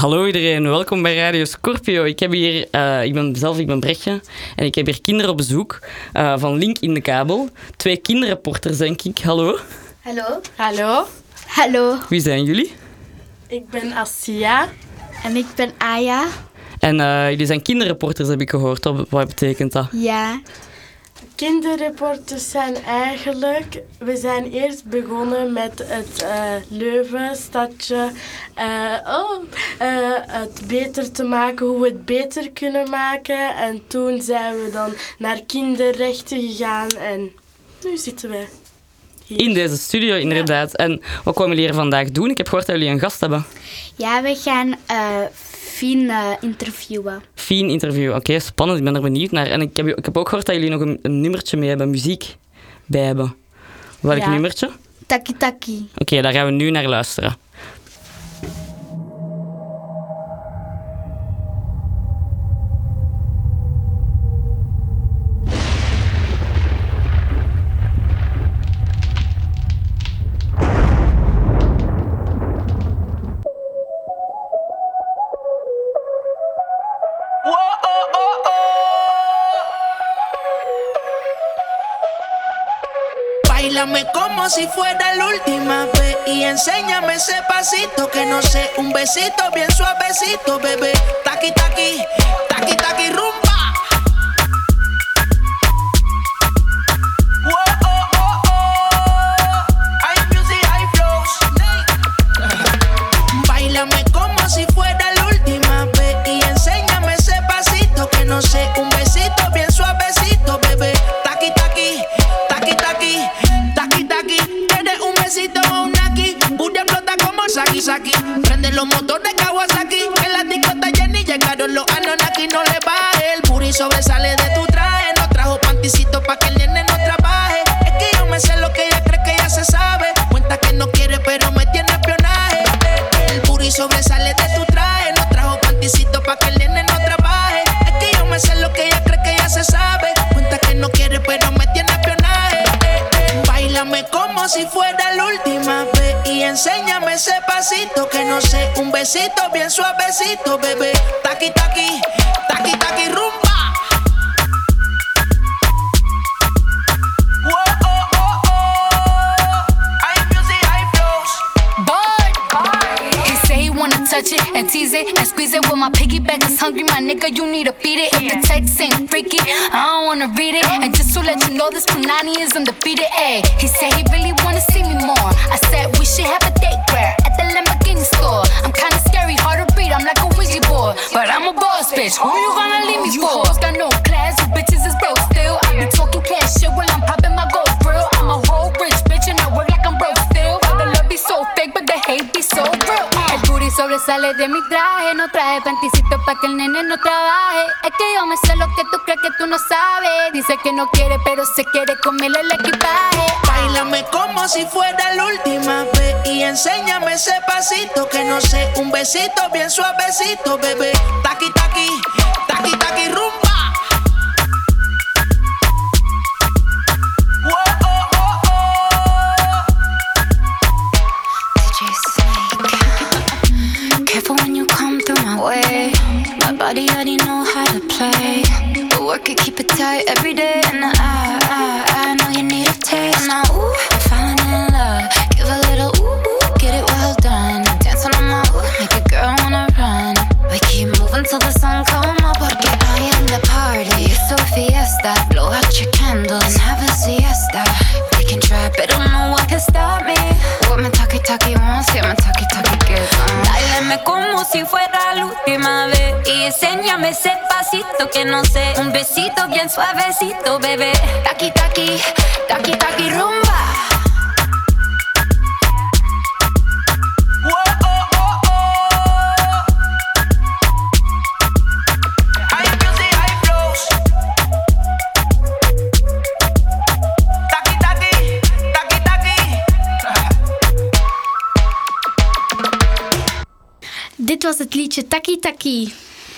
Hallo iedereen, welkom bij Radio Scorpio. Ik ben Brechtje en ik heb hier kinderen op bezoek van Link in de Kabel. 2 kinderreporters, denk ik. Hallo. Hallo. Hallo. Hallo. Wie zijn jullie? Ik ben Assia. En ik ben Aya. En jullie zijn kinderreporters, heb ik gehoord. Wat betekent dat? Ja. Kinderreporters zijn eigenlijk... We zijn eerst begonnen met het Leuven-stadje. Het beter te maken, hoe we het beter kunnen maken. En toen zijn we dan naar kinderrechten gegaan. En nu zitten we hier. In deze studio, inderdaad. En wat komen jullie hier vandaag doen? Ik heb gehoord dat jullie een gast hebben. Ja, we gaan Fien interviewen. Fien interview. Oké, spannend. Ik ben er benieuwd naar. En ik heb ook gehoord dat jullie nog een nummertje mee hebben, muziek bij hebben. Welk nummertje? Taki Taki. Oké, daar gaan we nu naar luisteren. Báilame como si fuera la última vez y enséñame ese pasito que no sé, un besito bien suavecito, bebé. Taqui taqui, taqui taqui rumba. Whoa, oh, oh, oh. Hay music, hay flows. Báilame como si fuera la última vez y enséñame ese pasito que no sé, un besito bien suavecito, bebé. Taqui taqui, taqui taqui. Eres un besito o un naki. Booty explota como Saki Saki. Prende los motores Kawasaki. En la discota Jenny llegaron los Anunnaki. No le baje, el booty sobresale de tu traje. No trajo panticito pa' que el nene no trabaje. Es que yo me sé lo que ella cree que ya se sabe. Cuenta que no quiere pero me tiene espionaje. El booty sobresale de tu traje. No trajo panticito pa' que el nene no trabaje. Es que yo me sé lo que ella cree que ya se sabe. Cuenta que no quiere pero me tiene espionaje. Báilame como si fuera la última vez y enséñame ese pasito que no sé, un besito bien suavecito, bebé. Taqui taqui, taqui taqui rumba. Whoa, oh, oh, oh. Hay music, hay flows. Boy, he say he wanna touch it and tease it and squeeze it. With my piggyback is hungry, my nigga, you need to feed it. If the text ain't freaky, I don't wanna read it. And just to let you know, this Punani is undefeated. Ayy, he said he really wanna see me more. I said we should have a date where at the Lamborghini store. I'm kinda scary, hard to read, I'm like a Ouija board, but I'm a boss bitch. Who you gonna leave me for? Got no class, you bitches is broke still. I be talking cash shit while I'm popping my gold grill. I'm a whole rich bitch and I work like I'm broke still. The love be so fake, but the hate be so real. El booty sobresale de mi traje. No traje panticito pa' que el nene no trabaje. Es que yo me sé lo que tú crees que tú no sabes. Dice que no quiere, pero se quiere comerle el equipaje. Báilame como si fuera la última vez y enséñame ese pasito que no sé, un besito bien suavecito, bebé. Taqui taqui, taqui taqui rumba. Whoa, oh, oh, oh. DJ Snake. Careful when you come through my way. My body already know how to play. But work it, keep it tight every day. And I know you need a taste. Now, ooh, I'm falling in love. Give a little ooh, get it well done. Dance on my ooh, make a girl wanna run. We keep moving till the sun come up. Porque I am the party. It's so fiesta. Blow out your candles and have a siesta. They can try, but no one can stop me. What my talkie wants, yeah, my talkie get on. Báilame como si fuera la última vez y enséñame ese pasito que no sé, un besito bien suavecito, bebé. Taqui taqui, taqui taqui rumba. Whoa, oh, oh, oh. Hay music, hay flows. Taqui taqui, taqui taqui. Dit was het liedje Taki Taki.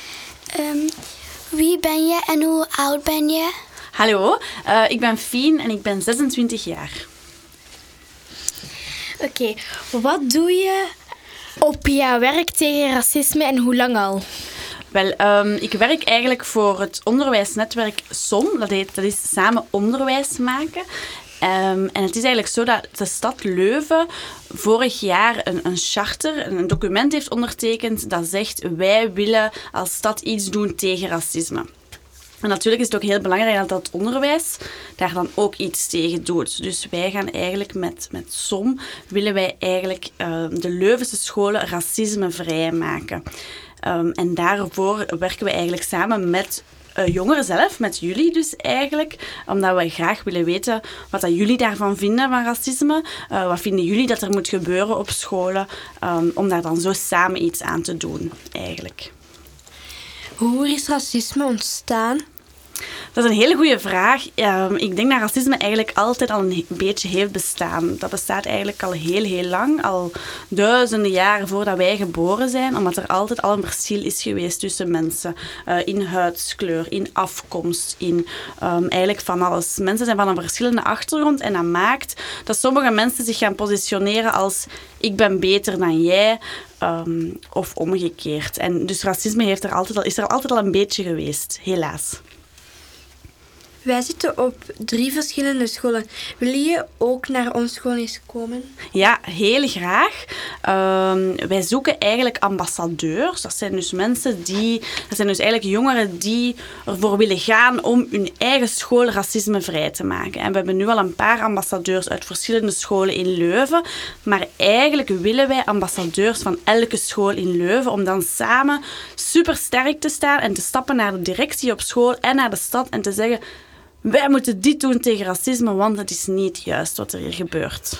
Wie ben je en hoe oud ben je? Hallo, ik ben Fien en ik ben 26 jaar. Oké, wat doe je op jouw werk tegen racisme en hoe lang al? Wel, ik werk eigenlijk voor het onderwijsnetwerk SOM. Dat is Samen Onderwijs Maken. En het is eigenlijk zo dat de stad Leuven vorig jaar een charter, een document heeft ondertekend dat zegt wij willen als stad iets doen tegen racisme. En natuurlijk is het ook heel belangrijk dat het onderwijs daar dan ook iets tegen doet. Dus wij gaan eigenlijk met SOM, willen wij eigenlijk de Leuvense scholen racismevrij maken. En daarvoor werken we eigenlijk samen met jongeren zelf, met jullie dus eigenlijk, omdat we graag willen weten wat dat jullie daarvan vinden van racisme. Wat vinden jullie dat er moet gebeuren op scholen, om daar dan zo samen iets aan te doen eigenlijk. Hoe is racisme ontstaan? Dat is een hele goede vraag. Ik denk dat racisme eigenlijk altijd al een beetje heeft bestaan. Dat bestaat eigenlijk al heel, heel lang. Al duizenden jaren voordat wij geboren zijn. Omdat er altijd al een verschil is geweest tussen mensen. In huidskleur, in afkomst, in eigenlijk van alles. Mensen zijn van een verschillende achtergrond. En dat maakt dat sommige mensen zich gaan positioneren als ik ben beter dan jij. Of omgekeerd. En dus racisme is er altijd al een beetje geweest. Helaas. Wij zitten op 3 verschillende scholen. Wil je ook naar ons school eens komen? Ja, heel graag. Wij zoeken eigenlijk ambassadeurs. Dat zijn dus eigenlijk jongeren die ervoor willen gaan om hun eigen school racismevrij te maken. En we hebben nu al een paar ambassadeurs uit verschillende scholen in Leuven. Maar eigenlijk willen wij ambassadeurs van elke school in Leuven om dan samen super sterk te staan en te stappen naar de directie op school en naar de stad en te zeggen: wij moeten dit doen tegen racisme, want het is niet juist wat er hier gebeurt.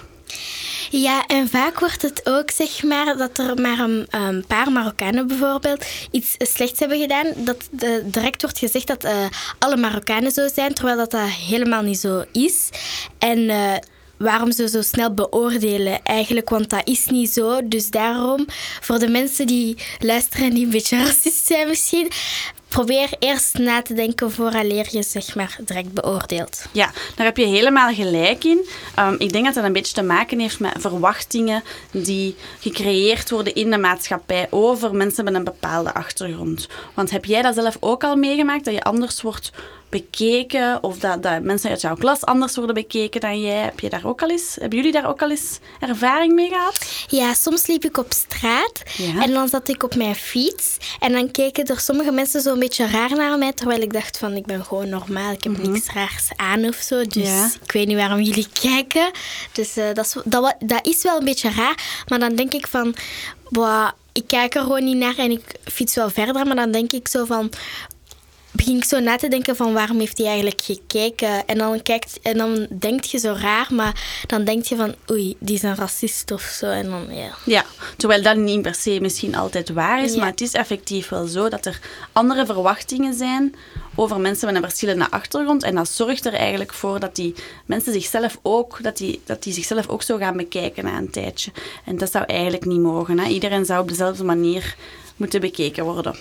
Ja, en vaak wordt het ook, zeg maar, dat er maar een paar Marokkanen bijvoorbeeld iets slechts hebben gedaan. Dat direct wordt gezegd dat alle Marokkanen zo zijn, terwijl dat helemaal niet zo is. En waarom ze zo snel beoordelen eigenlijk, want dat is niet zo. Dus daarom, voor de mensen die luisteren en die een beetje racist zijn misschien, probeer eerst na te denken vooraleer je, zeg maar, direct beoordeelt. Ja, daar heb je helemaal gelijk in. Ik denk dat dat een beetje te maken heeft met verwachtingen die gecreëerd worden in de maatschappij over mensen met een bepaalde achtergrond. Want heb jij dat zelf ook al meegemaakt, dat je anders wordt bekeken of dat mensen uit jouw klas anders worden bekeken dan jij? Hebben jullie daar ook al eens ervaring mee gehad? Ja, soms liep ik op straat en dan zat ik op mijn fiets en dan keken er sommige mensen zo een beetje raar naar mij, terwijl ik dacht van ik ben gewoon normaal, ik heb niks raars aan of zo, dus ik weet niet waarom jullie kijken. Dus dat is wel een beetje raar, maar dan denk ik van, ik kijk er gewoon niet naar en ik fiets wel verder, maar dan denk ik zo van, begin ik zo na te denken van waarom heeft hij eigenlijk gekeken. En dan denk je zo raar, maar dan denk je van oei, die is een racist of zo. En dan, Ja, terwijl dat niet per se misschien altijd waar is, maar het is effectief wel zo dat er andere verwachtingen zijn over mensen met een verschillende achtergrond. En dat zorgt er eigenlijk voor dat die mensen zichzelf ook, dat die zichzelf ook zo gaan bekijken na een tijdje. En dat zou eigenlijk niet mogen. Hè? Iedereen zou op dezelfde manier moeten bekeken worden.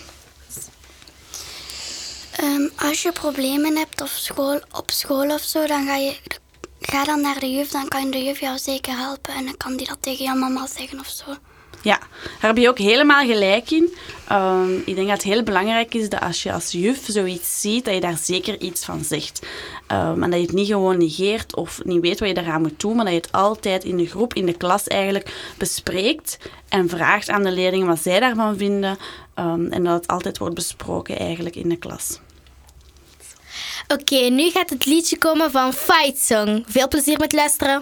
Als je problemen hebt op school of zo, dan ga dan naar de juf. Dan kan de juf jou zeker helpen en dan kan die dat tegen je mama zeggen of zo. Ja, daar heb je ook helemaal gelijk in. Ik denk dat het heel belangrijk is dat als je als juf zoiets ziet, dat je daar zeker iets van zegt. En dat je het niet gewoon negeert of niet weet wat je daaraan moet doen, maar dat je het altijd in de groep, in de klas eigenlijk bespreekt en vraagt aan de leerlingen wat zij daarvan vinden. En dat het altijd wordt besproken eigenlijk in de klas. Oké, nu gaat het liedje komen van Fight Song. Veel plezier met luisteren.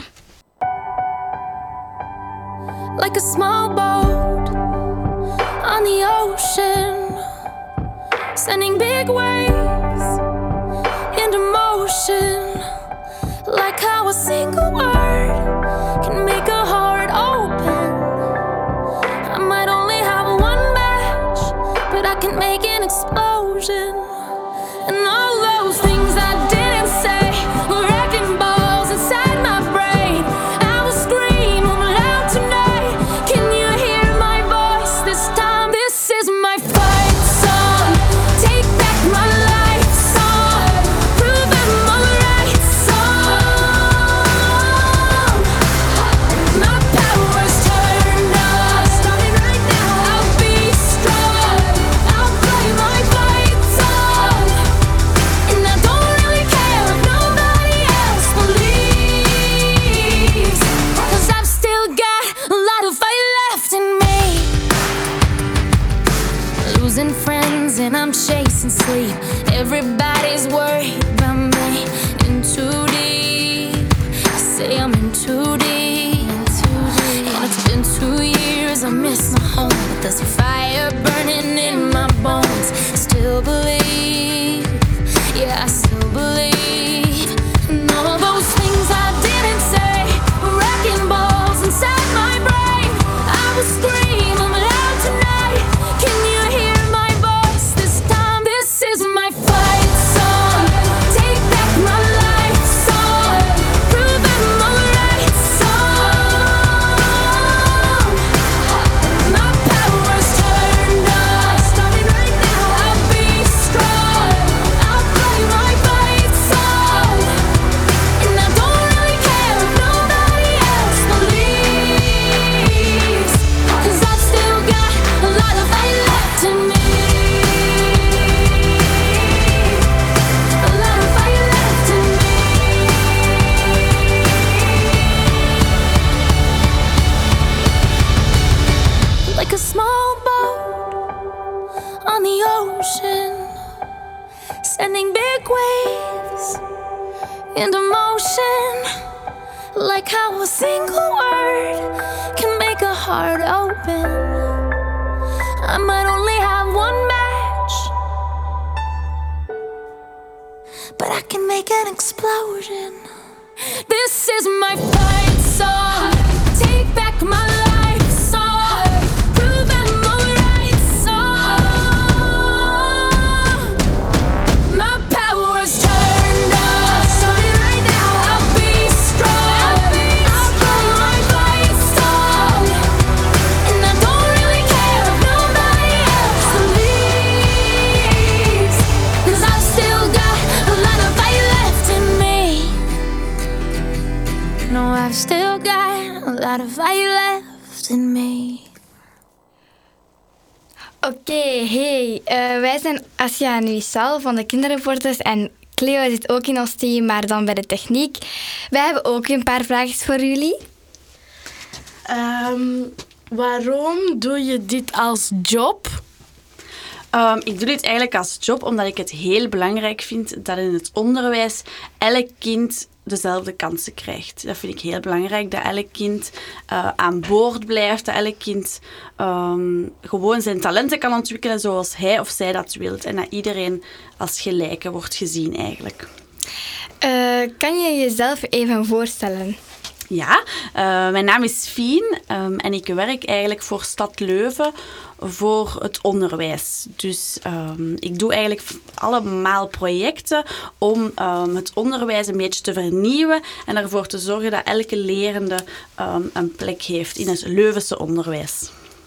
Like a small boat on the ocean, sending big waves into motion. Like how a single word can make a heart open. I might only have one match, but I can make an explosion. And all those things I didn't say were wrecking balls inside my brain. I will scream loud tonight. Can you hear my voice this time? This is my fight song. Take back my life song. Prove I'm alright song. My power's turned on. losing friends and I'm chasing sleep. Everybody's worried about me. In too deep, I say I'm in too deep. And it's been 2 years, I miss my home, but there's a fire burning in my bones. Still believe, yeah, I still believe. And all those things I didn't say, wrecking balls inside my brain. I will scream, I'm loud tonight. Can you hear my voice this time? This is my fight song. Take back my life song. Prove I'm alright song. My power's turned on. Starting right now, I'll be strong. I'll play my fight song. And I don't really care if nobody else believes. 'Cause I've still got a lot of fight left in me. A lot of fight left in me. Like a small boat on the ocean, sending big waves into motion. Like how a single word can make a heart open. I might only have one match, but I can make an explosion. This is my fight song. Take back my life song. Prove I'm alright song. My power's turned on. Starting right now, I'll be strong. I'll play my fight song. And I don't really care if nobody else believes. 'Cause I've still got a lot of fight left in me. No, I've still got a lot of fight left in me. Oké, hey. Wij zijn Asja en Wissal van de Kinderreporters en Cleo zit ook in ons team, maar dan bij de techniek. Wij hebben ook een paar vragen voor jullie. Waarom doe je dit als job? Ik doe dit eigenlijk als job omdat ik het heel belangrijk vind dat in het onderwijs elk kind dezelfde kansen krijgt. Dat vind ik heel belangrijk, dat elk kind aan boord blijft, dat elk kind gewoon zijn talenten kan ontwikkelen zoals hij of zij dat wil. En dat iedereen als gelijke wordt gezien eigenlijk. Kan je jezelf even voorstellen? Ja, mijn naam is Fien en ik werk eigenlijk voor Stad Leuven voor het onderwijs. Dus ik doe eigenlijk allemaal projecten om het onderwijs een beetje te vernieuwen en ervoor te zorgen dat elke lerende een plek heeft in het Leuvense onderwijs.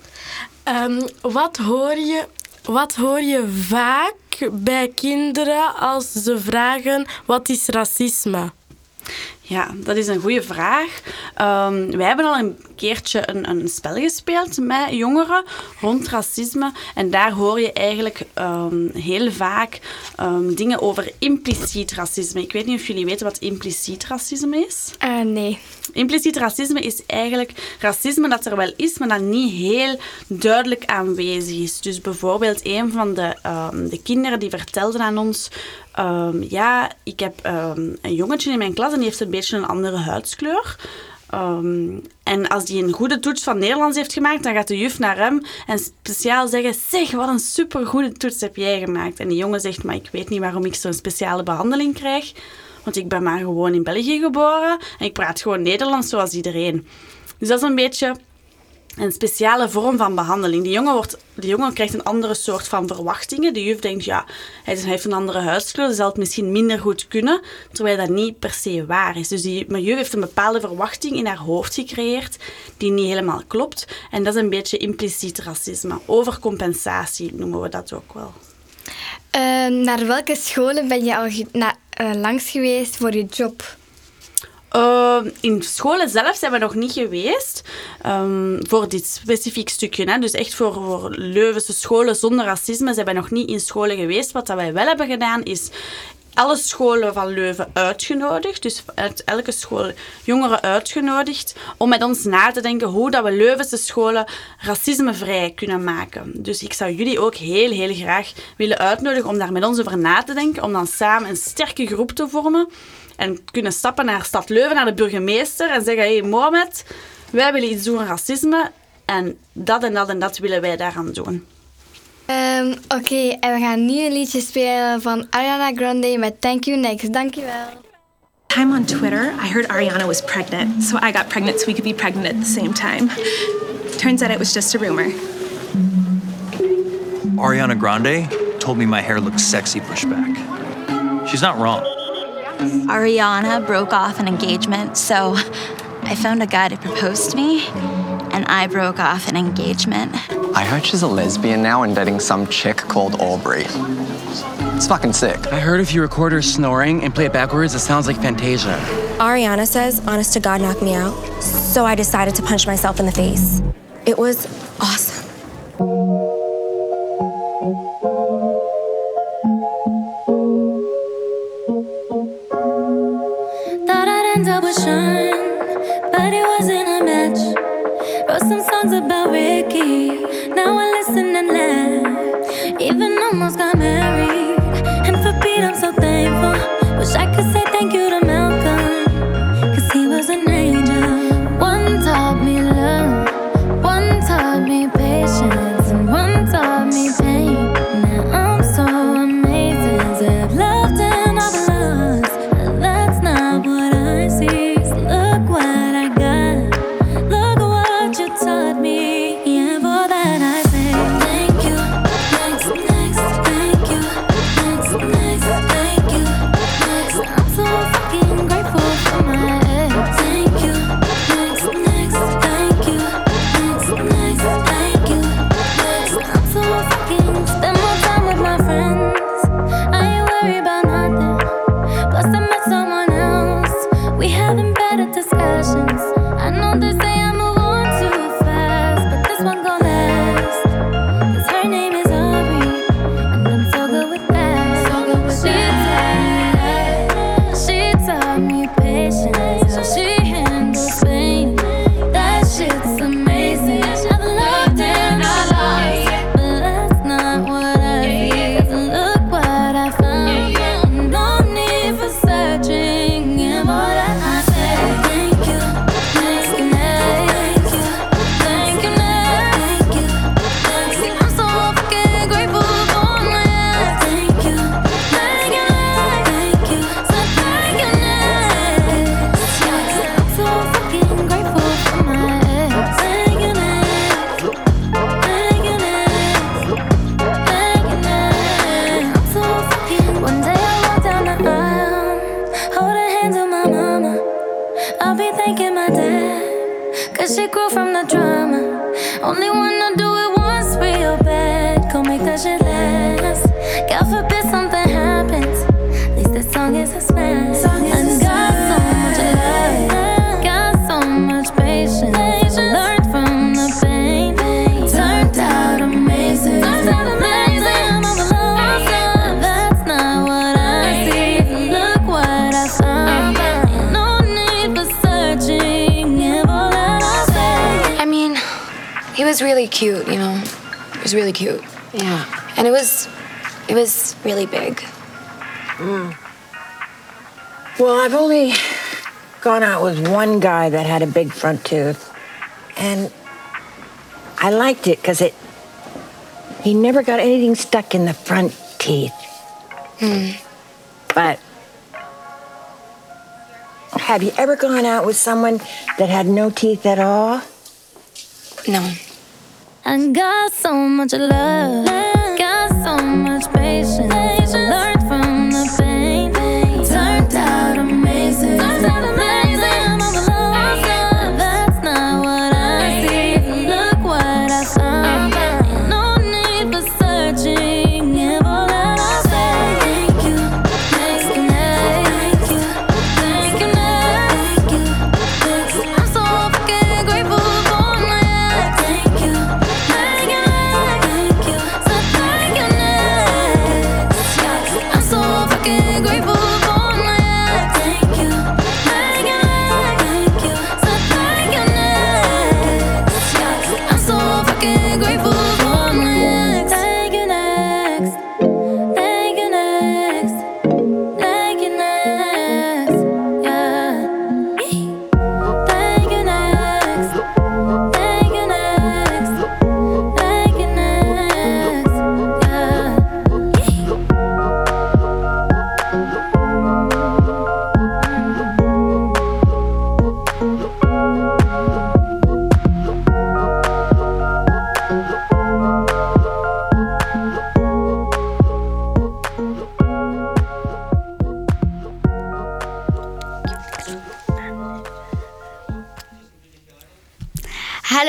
Wat hoor je vaak bij kinderen als ze vragen wat is racisme? Ja, dat is een goede vraag. Wij hebben al een keertje een spel gespeeld met jongeren rond racisme. En daar hoor je eigenlijk heel vaak dingen over impliciet racisme. Ik weet niet of jullie weten wat impliciet racisme is. Nee. Impliciet racisme is eigenlijk racisme dat er wel is, maar dat niet heel duidelijk aanwezig is. Dus bijvoorbeeld een van de kinderen die vertelden aan ons... ja, ik heb een jongetje in mijn klas en die heeft een beetje een andere huidskleur. En als die een goede toets van Nederlands heeft gemaakt, dan gaat de juf naar hem en speciaal zeggen: zeg, wat een supergoede toets heb jij gemaakt. En die jongen zegt: maar ik weet niet waarom ik zo'n speciale behandeling krijg. Want ik ben maar gewoon in België geboren en ik praat gewoon Nederlands zoals iedereen. Dus dat is een beetje een speciale vorm van behandeling. Die jongen krijgt een andere soort van verwachtingen. De juf denkt, ja, hij heeft een andere huidskleur, dus zal het misschien minder goed kunnen, terwijl dat niet per se waar is. Dus die juf heeft een bepaalde verwachting in haar hoofd gecreëerd die niet helemaal klopt. En dat is een beetje impliciet racisme. Overcompensatie noemen we dat ook wel. Naar welke scholen ben je al langs geweest voor je job? In scholen zelf zijn we nog niet geweest voor dit specifiek stukje. Hè. Dus echt voor Leuvense scholen zonder racisme zijn wij nog niet in scholen geweest. Wat dat wij wel hebben gedaan is alle scholen van Leuven uitgenodigd. Dus uit elke school jongeren uitgenodigd om met ons na te denken hoe dat we Leuvense scholen racismevrij kunnen maken. Dus ik zou jullie ook heel, heel graag willen uitnodigen om daar met ons over na te denken. Om dan samen een sterke groep te vormen. En kunnen stappen naar Stad Leuven, naar de burgemeester. En zeggen, hey Mohamed, wij willen iets doen aan racisme. En dat en dat en dat willen wij daaraan doen. Oké, en we gaan nu een liedje spelen van Ariana Grande met Thank You Next. Dankjewel. I'm on Twitter. I heard Ariana was pregnant, so I got pregnant so we could be pregnant at the same time. Turns out it was just a rumor. Ariana Grande told me my hair looks sexy pushed back. She's not wrong. Ariana broke off an engagement, so I found a guy to propose to me, and I broke off an engagement. I heard she's a lesbian now and dating some chick called Aubrey. It's fucking sick. I heard if you record her snoring and play it backwards, it sounds like Fantasia. Ariana says, honest to God, knock me out. So I decided to punch myself in the face. It was awesome. Thought I'd end up with Sean, but it wasn't a match. Wrote some songs about Ricky. Now I listen and laugh. Even almost got married. And for Pete, I'm so thankful. Wish I could say thank you to Malcolm, 'cause he was an angel. One taught me love, one taught me patience, and one taught me pain. Now I'm so amazing. I've loved and I've lost, but that's not what I see. So look what I got. Look what you taught me. Yeah, for that I say thank you. Next, next, thank you. Next, next, thank you. Next, I'm so fucking grateful for my ex. Thank you. Next, next, thank you. Next, next, thank you. Next, I'm so fucking spend more time with my friends. I ain't worried about nothing. Plus I met someone else. We having better discussions. I know they say I move on too fast, but this one gon' last. 'Cause her name is Aubrey, and I'm so good with that. So good with she taught me patience, how she handles pain. That shit's amazing. I've loved and I lost, but that's not what I see. 'Cause look what I found. No need for searching. Yeah, more than I say. Thank you, next, thank you, thank you, next, thank you, next. I'm so fucking grateful for my ex. Thank you, thank you, next, thank you, so thank you, next. I'm so fucking grateful for my ex. Thank you, next, thank you, next, thank you, next. I'm so fucking. One day I walk down the aisle, holding hands with my mama. I'll be thanking my dad, 'cause she grew from the drama. Only wanna do it once real bad. Go make that shit last. God forbid something happens. At least this song is a smash. And got so much love, got so much patience. Learned from the pain. Turned out amazing. Turned out amazing. I'm overlost. That's not what I see. Look what I found. No need for searching. Yeah, all that I say. I mean, he was really cute, you know. He was really cute. Yeah. And it was really big. Well, I've only gone out with one guy that had a big front tooth. And I liked it because he never got anything stuck in the front teeth. But have you ever gone out with someone that had no teeth at all? No. I got so much love, got so much patience. Learned from the pain. Turned out amazing. Turned out amazing. I'm overlost. That's not what I see. Look what I found. No need for searching. Yeah, all that I say. Thank you, next, thank you, thank you, next, thank you, next. I'm so fucking grateful for my ex. Thank you, thank you, next, thank you, so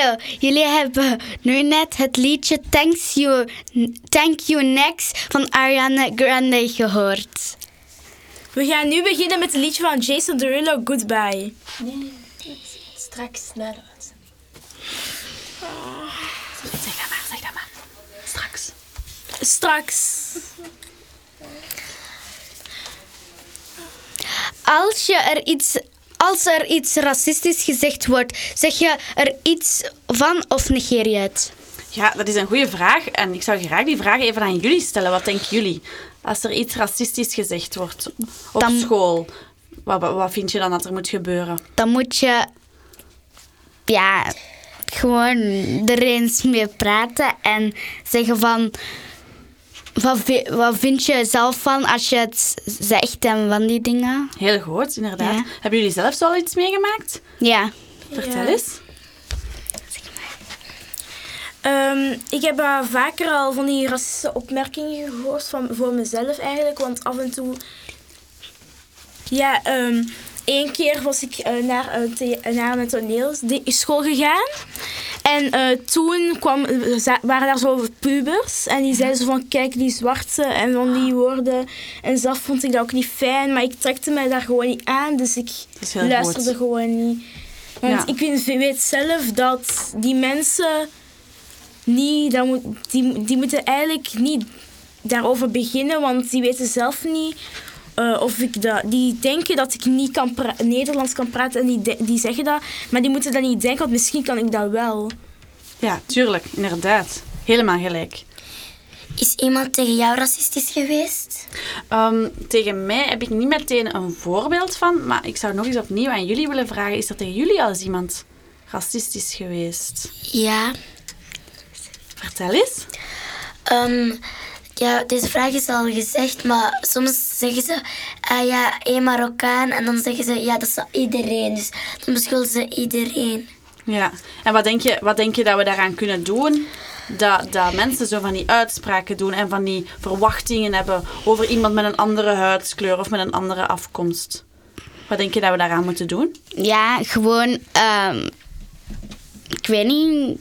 jullie hebben nu net het liedje Thank You Next van Ariana Grande gehoord. We gaan nu beginnen met het liedje van Jason Derulo, Goodbye. Nee, straks naar de uitzending. Zeg dat maar. Straks. Als er iets racistisch gezegd wordt, zeg je er iets van of negeer je het? Ja, dat is een goede vraag. En ik zou graag die vraag even aan jullie stellen. Wat denken jullie? Als er iets racistisch gezegd wordt op school, wat vind je dan dat er moet gebeuren? Dan moet je gewoon er eens mee praten en zeggen van... Wat vind je zelf van als je het zegt en van die dingen? Heel goed, inderdaad. Ja. Hebben jullie zelf al iets meegemaakt? Ja. Vertel eens. Ik heb vaker al van die racistische opmerkingen gehoord voor mezelf eigenlijk. Want af en toe... één keer was ik naar mijn toneelschool gegaan. En toen waren daar zo pubers. En die zeiden zo van, kijk die zwarte en van die woorden. En zelf vond ik dat ook niet fijn. Maar ik trekte mij daar gewoon niet aan. Dus ik luisterde gewoon niet. Want ik weet zelf dat die mensen niet... Die moeten eigenlijk niet daarover beginnen. Want die weten zelf niet... die denken dat ik niet Nederlands kan praten en die zeggen dat. Maar die moeten dat niet denken, want misschien kan ik dat wel. Ja, tuurlijk. Inderdaad. Helemaal gelijk. Is iemand tegen jou racistisch geweest? Tegen mij heb ik niet meteen een voorbeeld van. Maar ik zou nog eens opnieuw aan jullie willen vragen. Is er tegen jullie al eens iemand racistisch geweest? Ja. Vertel eens. Ja, deze vraag is al gezegd, maar soms zeggen ze, één Marokkaan, en dan zeggen ze, dat is iedereen. Dus dan beschuldigen ze iedereen. Ja, en wat denk je dat we daaraan kunnen doen? Dat mensen zo van die uitspraken doen en van die verwachtingen hebben over iemand met een andere huidskleur of met een andere afkomst. Wat denk je dat we daaraan moeten doen? Ja, gewoon, ik weet niet...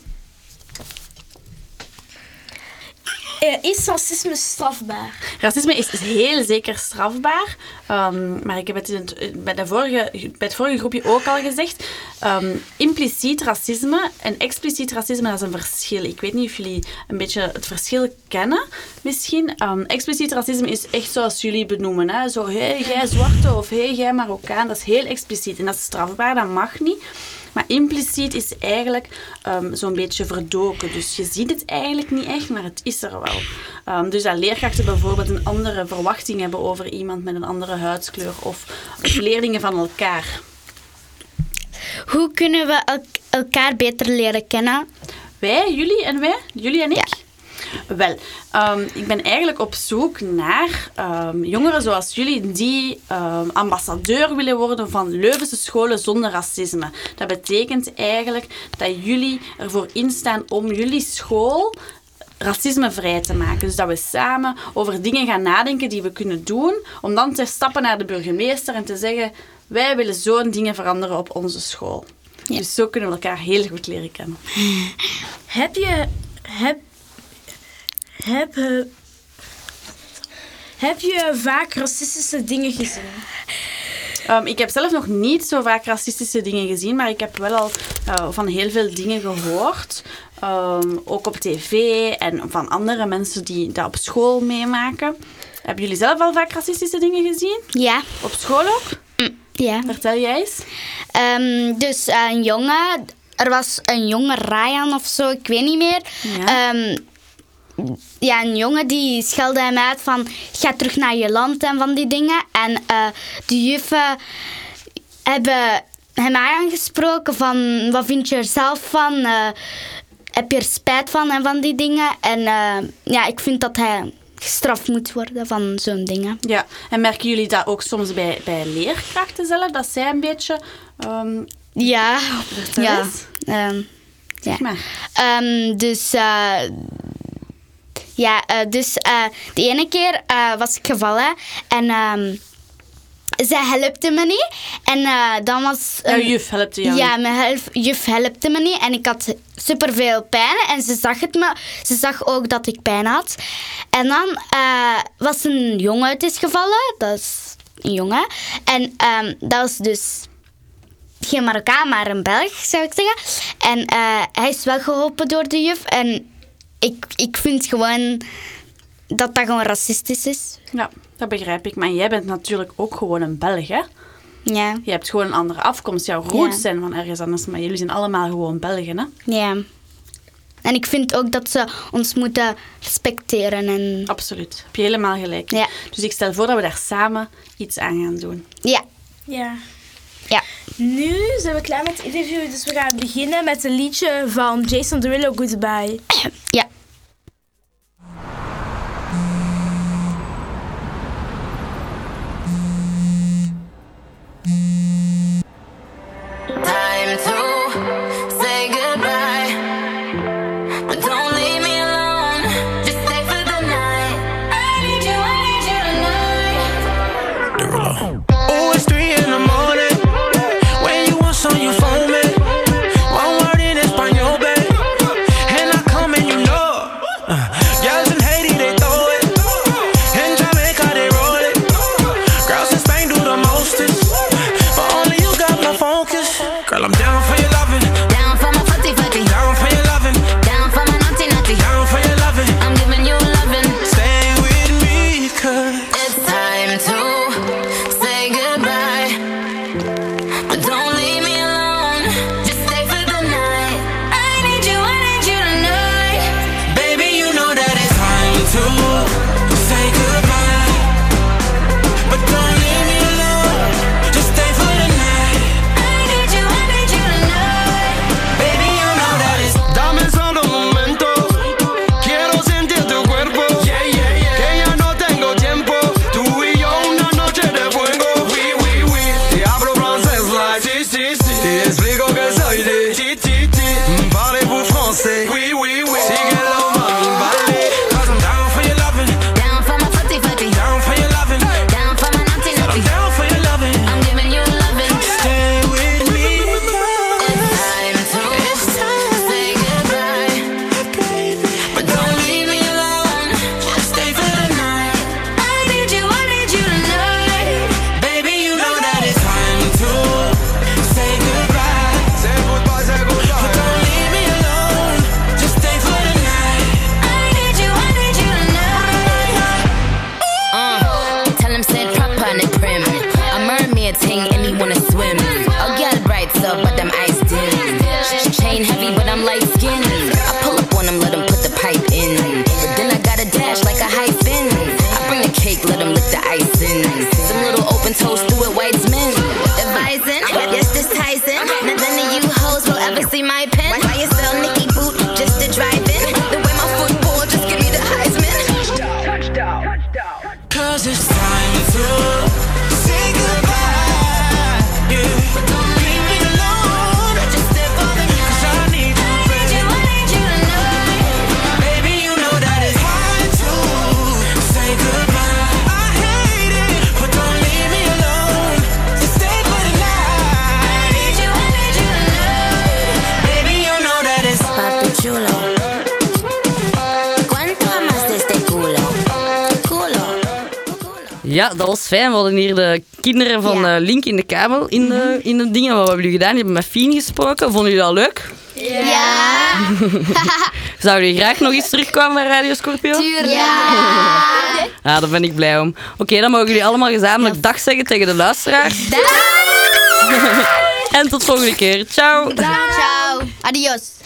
Is racisme strafbaar? Racisme is heel zeker strafbaar. Maar ik heb het bij het vorige groepje ook al gezegd. Impliciet racisme en expliciet racisme, dat is een verschil. Ik weet niet of jullie een beetje het verschil kennen, misschien. Expliciet racisme is echt zoals jullie benoemen. Hè? Zo, hey, jij zwarte of hey, jij Marokkaan. Dat is heel expliciet en dat is strafbaar, dat mag niet. Maar impliciet is eigenlijk zo'n beetje verdoken. Dus je ziet het eigenlijk niet echt, maar het is er wel. Dus dat leerkrachten bijvoorbeeld een andere verwachting hebben over iemand met een andere huidskleur of leerlingen van elkaar. Hoe kunnen we elkaar beter leren kennen? Wij, jullie en wij? Jullie en ik? Ja. Wel, ik ben eigenlijk op zoek naar jongeren zoals jullie die ambassadeur willen worden van Leuvense scholen zonder racisme. Dat betekent eigenlijk dat jullie ervoor instaan om jullie school racismevrij te maken. Dus dat we samen over dingen gaan nadenken die we kunnen doen, om dan te stappen naar de burgemeester en te zeggen, wij willen zo'n dingen veranderen op onze school. Ja. Dus zo kunnen we elkaar heel goed leren kennen. Heb je vaak racistische dingen gezien? Ik heb zelf nog niet zo vaak racistische dingen gezien, maar ik heb wel al van heel veel dingen gehoord. Ook op tv en van andere mensen die dat op school meemaken. Hebben jullie zelf al vaak racistische dingen gezien? Ja. Op school ook? Ja. Vertel jij eens. Dus een jongen, er was een jonge Ryan of zo, ik weet niet meer. Ja. Een jongen die schelde hem uit van, ga terug naar je land en van die dingen. En de juffen hebben hem aangesproken van, wat vind je er zelf van? Heb je er spijt van en van die dingen? En ik vind dat hij gestraft moet worden van zo'n dingen. Ja, en merken jullie dat ook soms bij leerkrachten zelf? Dat zij een beetje... Ja. Ja. Zeg maar. Dus de ene keer was ik gevallen en zij helpte me niet. En dan was... Jouw juf helpte jou? Ja, mijn juf helpte me niet. En ik had superveel pijn. En ze zag het me. Ze zag ook dat ik pijn had. En dan was een jongen uit is gevallen. Dat is een jongen. En dat was dus... geen Marokkaan, maar een Belg, zou ik zeggen. En hij is wel geholpen door de juf. En ik vind gewoon dat gewoon racistisch is. Ja, dat begrijp ik. Maar jij bent natuurlijk ook gewoon een Belg, hè? Ja. Je hebt gewoon een andere afkomst. Jouw roots zijn van ergens anders, maar jullie zijn allemaal gewoon Belgen, hè? Ja. En ik vind ook dat ze ons moeten respecteren. En... Absoluut. Heb je helemaal gelijk. Ja. Dus ik stel voor dat we daar samen iets aan gaan doen. Ja. Ja. Ja. Nu zijn we klaar met het interview, dus we gaan beginnen met een liedje van Jason Derulo, Goodbye. Ja. Time to say goodbye, but don't leave me alone. Just stay for the night. I need you tonight. Oh, it's 3 in the morning. When you want some, you phone me. One word in Espanol, babe. And I come and you know. Girls in Haiti, they throw it. In Jamaica, they roll it. Girls in Spain do the mostest. But only you got my focus. Girl, I'm down for your loving. Down for my footy footy. Down for your loving. Down for my naughty naughty. Down for your loving. I'm giving you loving. Stay with me, cause it's time to say goodbye, but don't leave me alone. Just stay for the night. I need you tonight. baby, you know that it's time to say goodbye, but don't leave me alone. Just stay for the night. I need you tonight. Baby, you know that it's dame solo un momento. Quiero sentir tu cuerpo. Que ya no tengo tiempo. Tú y yo una noche de fuego. Oui. Te hablo francés like si. Te explico que soy de ti. Parlez-vous français? Oui. Síguelo, mami, vale. 'Cause I'm down for your loving. Down for my footy footy. Down for your loving. Down for my naughty naughty. I'm down for your loving. I'm giving you loving. Stay with me. It's time to say goodbye, but don't leave me alone. Just stay for the night. I need you tonight. Baby, you know that it's time to say goodbye. Say goodbye. But don't leave me alone. Just stay for the night. I need you tonight. Tell him said proper and prim. A mermaid thing and he wanna swim. A girl bright so but them eyes dim. Chain heavy but I'm light skinned. I pull up on him, let him put the pipe in. But then I gotta dash like a hyphen. I bring the cake, let him lick the icing. Some little open toast through it, Weitzman. Advising, yes this Tyson. None of you hoes will ever see my pen. Why you sell Nicky boot just to drive in? The way my football just give me the Heisman. Cause it's time to say goodbye. Yeah. But don't leave me alone. Just stay for the night. 'Cause I need you, baby. Baby, you know that it's hard to say goodbye. I hate it, but don't leave me alone. Just stay for the night. I need you tonight. Baby, you know that it's Papi chulo, ¿cuánto amas de este culo? Culo. Ja, dat was fijn. We hadden hier de kinderen van Link in de kabel in de dingen. Wat hebben jullie gedaan? Die hebben met Fien gesproken. Vonden jullie dat leuk? Ja. Zouden jullie graag nog eens terugkomen bij Radio Scorpio? Tuurlijk. Ja. Ja, daar ben ik blij om. Oké, dan mogen jullie allemaal gezamenlijk dag zeggen tegen de luisteraars. Dag. En tot volgende keer. Ciao. Ciao. Adios.